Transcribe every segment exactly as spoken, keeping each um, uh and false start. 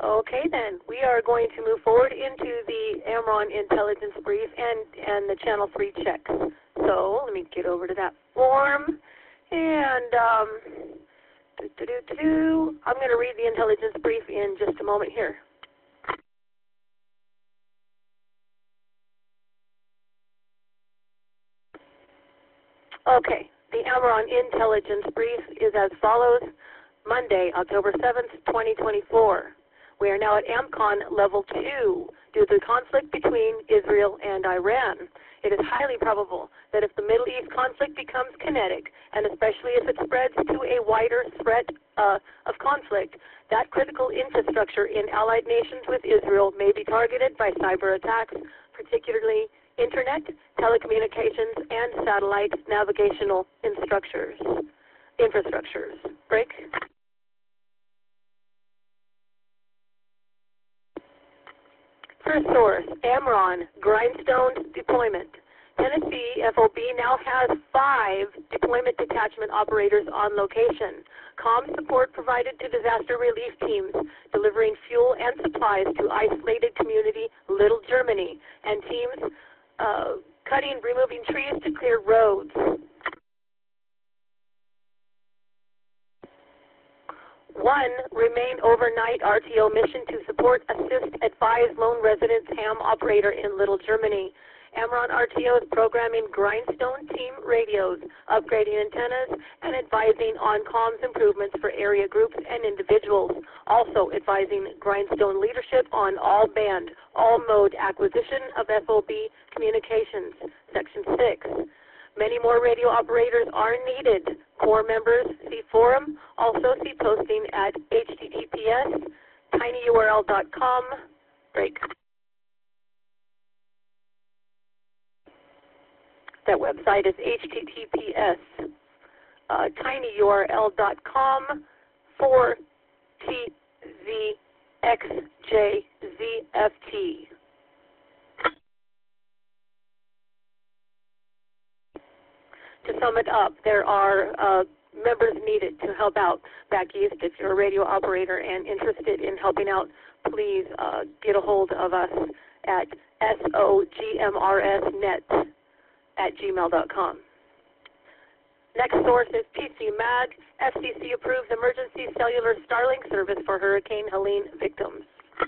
Okay, then. We are going to move forward into the AMRON intelligence brief and, and the Channel three checks. So let me get over to that form. And um, doo -doo -doo -doo -doo. I'm going to read the intelligence brief in just a moment here. Okay, the AMRON intelligence brief is as follows. Monday, October seventh, twenty twenty-four. We are now at AMCON Level two due to the conflict between Israel and Iran. It is highly probable that if the Middle East conflict becomes kinetic, and especially if it spreads to a wider threat uh, of conflict, that critical infrastructure in allied nations with Israel may be targeted by cyber attacks, particularly Internet, telecommunications, and satellite navigational infrastructures. infrastructures. Break. First source, AMRON, Grindstone Deployment. Tennessee F O B now has five deployment detachment operators on location. Comm support provided to disaster relief teams, delivering fuel and supplies to isolated community Little Germany, and teams uh, cutting, removing trees to clear roads. One, remain overnight R T O mission to support, assist, advise lone residents ham operator in Little Germany. AMRON R T O is programming Grindstone team radios, upgrading antennas, and advising on comms improvements for area groups and individuals. Also advising Grindstone leadership on all band, all mode acquisition of F O B communications. Section six. Many more radio operators are needed. Core members see forum. Also see posting at H T T P S tiny U R L dot com. Break. That website is H T T P S uh, tiny U R L dot com for T Z X J Z F T. To sum it up, there are uh, members needed to help out back east. If you're a radio operator and interested in helping out, please uh, get a hold of us at sogmrsnet at gmail dot com. Next source is P C Mag. F C C approves emergency cellular Starlink service for Hurricane Helene victims.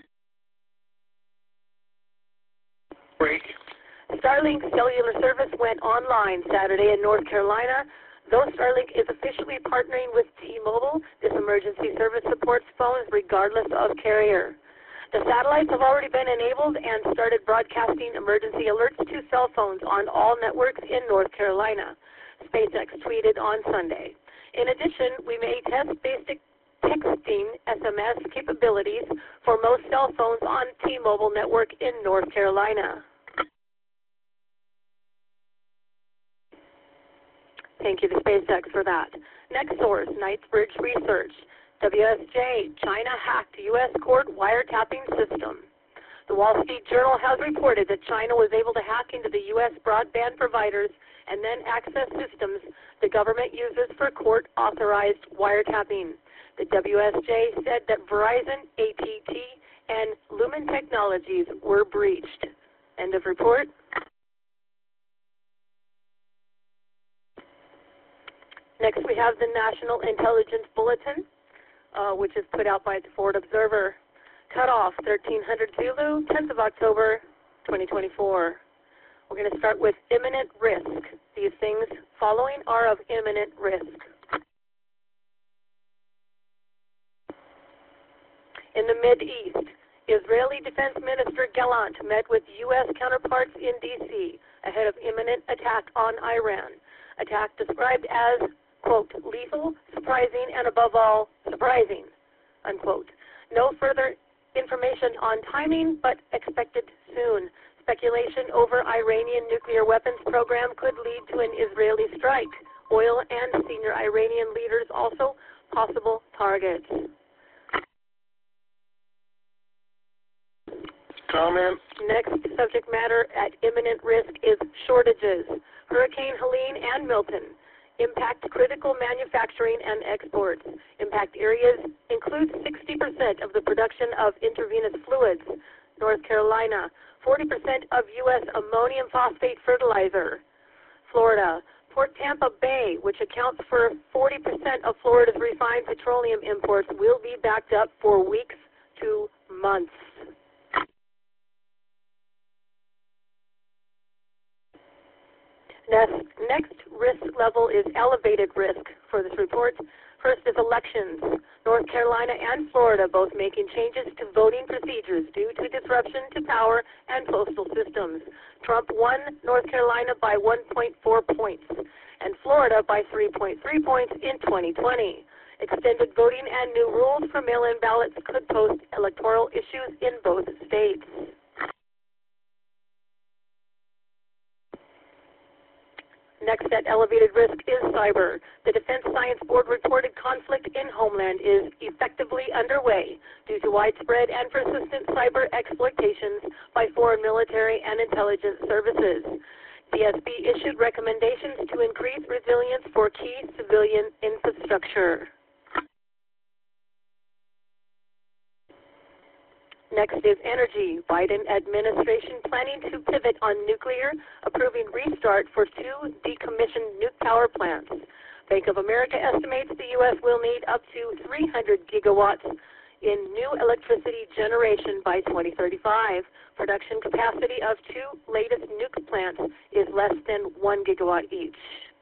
Break. Starlink cellular service went online Saturday in North Carolina. Though Starlink is officially partnering with T-Mobile, this emergency service supports phones regardless of carrier. The satellites have already been enabled and started broadcasting emergency alerts to cell phones on all networks in North Carolina, SpaceX tweeted on Sunday. In addition, we may test basic texting S M S capabilities for most cell phones on T-Mobile network in North Carolina. Thank you to SpaceX for that. Next source, Knightsbridge Research. W S J, China hacked U S court wiretapping system. The Wall Street Journal has reported that China was able to hack into the U S broadband providers and then access systems the government uses for court-authorized wiretapping. The W S J said that Verizon, A T T, and Lumen Technologies were breached. End of report. Next, we have the National Intelligence Bulletin, uh, which is put out by the Ford Observer. Cutoff, thirteen hundred Zulu, tenth of October, twenty twenty-four. We're going to start with imminent risk. These things following are of imminent risk. In the Mideast, Israeli Defense Minister Gallant met with U S counterparts in D C ahead of imminent attack on Iran. Attack described as, quote, lethal, surprising, and above all, surprising, unquote. No further information on timing, but expected soon. Speculation over Iranian nuclear weapons program could lead to an Israeli strike. Oil and senior Iranian leaders also possible targets. Comment. Next subject matter at imminent risk is shortages. Hurricane Helene and Milton impact critical manufacturing and exports. Impact areas include sixty percent of the production of intravenous fluids, North Carolina, forty percent of U S ammonium phosphate fertilizer, Florida, Port Tampa Bay, which accounts for forty percent of Florida's refined petroleum imports, will be backed up for weeks to months. Next, next risk level is elevated risk for this report. First is elections. North Carolina and Florida both making changes to voting procedures due to disruption to power and postal systems. Trump won North Carolina by one point four points and Florida by three point three points in twenty twenty. Extended voting and new rules for mail-in ballots could pose electoral issues in both states. Next at elevated risk is cyber. The Defense Science Board reported conflict in Homeland is effectively underway due to widespread and persistent cyber exploitations by foreign military and intelligence services. D S B issued recommendations to increase resilience for key civilian infrastructure. Next is energy. Biden administration planning to pivot on nuclear, approving restart for two decommissioned nuke power plants. Bank of America estimates the U S will need up to three hundred gigawatts in new electricity generation by twenty thirty-five. Production capacity of two latest nuke plants is less than one gigawatt each.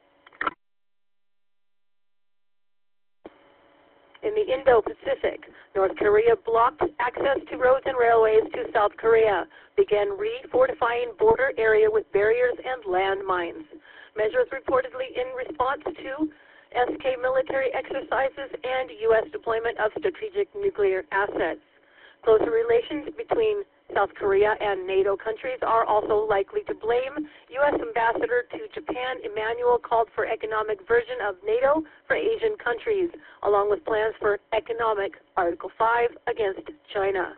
In the Indo-Pacific, North Korea blocked access to roads and railways to South Korea, began re-fortifying border area with barriers and landmines. Measures reportedly in response to S K military exercises and U S deployment of strategic nuclear assets. Closer relations between South Korea and NATO countries are also likely to blame. U S Ambassador to Japan Emmanuel called for economic version of NATO for Asian countries, along with plans for economic Article five against China.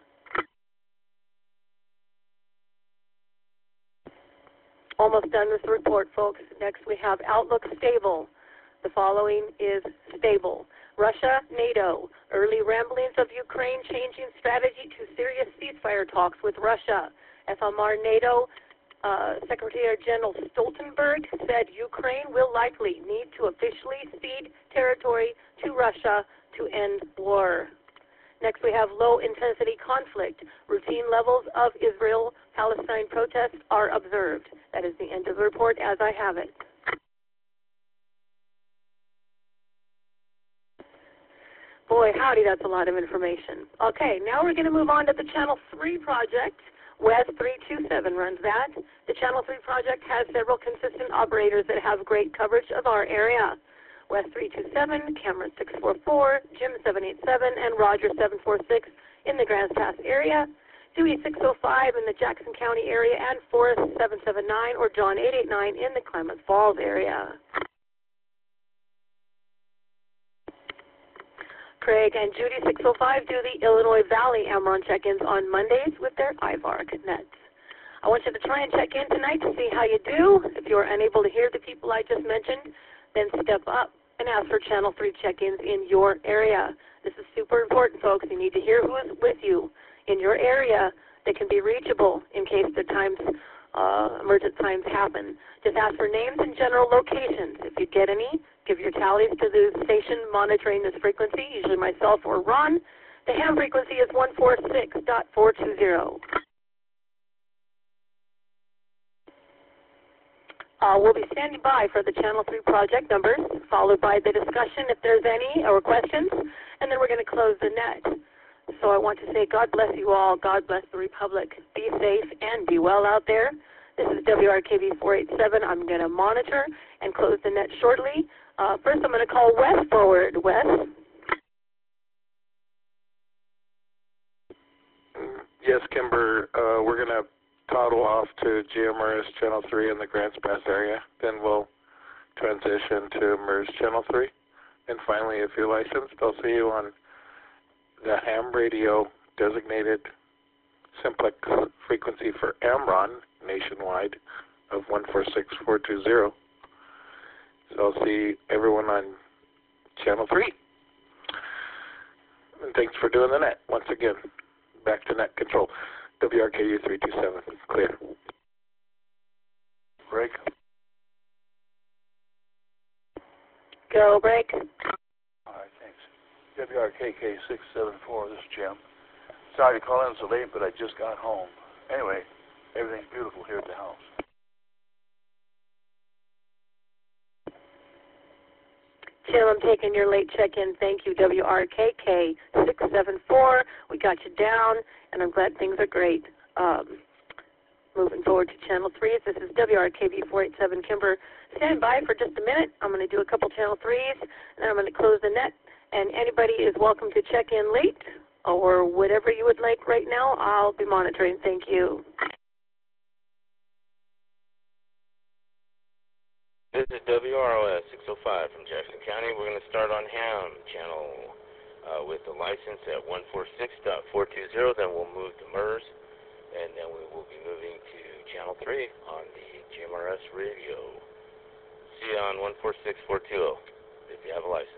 Almost done with the report, folks. Next we have outlook stable. The following is stable. Russia, NATO. Early ramblings of Ukraine changing strategy to serious ceasefire talks with Russia. F M R NATO uh, Secretary General Stoltenberg said Ukraine will likely need to officially cede territory to Russia to end war. Next we have low-intensity conflict. Routine levels of Israel-Palestine protests are observed. That is the end of the report as I have it. Boy, howdy, that's a lot of information. Okay, now we're going to move on to the Channel three project. W E S three two seven runs that. The Channel three project has several consistent operators that have great coverage of our area. W E S three two seven, Cameron six four four, Jim seven eight seven, and Roger seven four six in the Grants Pass area. Dewey six oh five in the Jackson County area, and Forrest seven seven nine or John eight eight nine in the Klamath Falls area. Craig and Judy six oh five do the Illinois Valley Amron check-ins on Mondays with their I V A R C nets. I want you to try and check in tonight to see how you do. If you're unable to hear the people I just mentioned, then step up and ask for Channel three check-ins in your area. This is super important, folks. You need to hear who is with you in your area that can be reachable in case the times, uh, emergent times happen. Just ask for names and general locations. If you get any, give your tallies to the station monitoring this frequency, usually myself or Ron. The ham frequency is one forty-six point four two zero. Uh, we'll be standing by for the Channel three project numbers, followed by the discussion if there's any or questions, and then we're going to close the net. So I want to say God bless you all. God bless the Republic. Be safe and be well out there. This is W R K B four eighty-seven. I'm going to monitor and close the net shortly. Uh, first, I'm going to call Wes forward. Wes? Yes, Kimber. Uh, we're going to toddle off to G M R S Channel three in the Grants Pass area. Then we'll transition to M R S Channel three. And finally, if you're licensed, I'll see you on the ham radio designated simplex frequency for Amron nationwide of one four six point four two zero. So I'll see everyone on Channel three. And thanks for doing the net. Once again, back to net control. W R K U three two seven, clear. Break. Go, break. All right, thanks. W R K K six seven four, this is Jim. Sorry to call in so late, but I just got home. Anyway, everything's beautiful here at the house. Jim, I'm taking your late check-in. Thank you, W R K K six seven four. We got you down, and I'm glad things are great. Um, moving forward to Channel three, this is W R K V four eight seven Kimber. Stand by for just a minute. I'm going to do a couple Channel threes, and then I'm going to close the net. And anybody is welcome to check in late or whatever you would like right now. I'll be monitoring. Thank you. This is W R O S six oh five from Jackson County. We're going to start on Ham channel uh, with the license at one forty-six dot four two zero. Then we'll move to M E R S, and then we will be moving to channel three on the G M R S radio. See you on one forty-six dot four two zero if you have a license.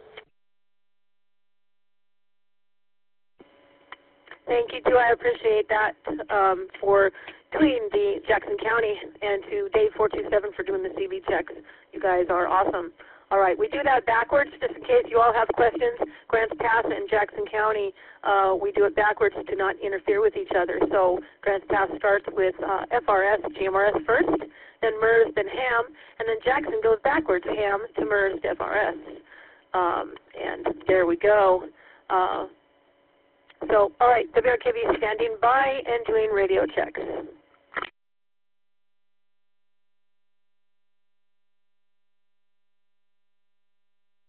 Thank you, too. I appreciate that um, for doing the Jackson County, and to Dave four two seven for doing the C V checks. You guys are awesome. All right, we do that backwards just in case you all have questions. Grants Pass and Jackson County, uh, we do it backwards to not interfere with each other. So Grants Pass starts with uh, F R S, G M R S first, then M E R S, then Ham, and then Jackson goes backwards, Ham to M E R S to F R S. Um, and there we go. Uh, So, all right, W R K V standing by and doing radio checks.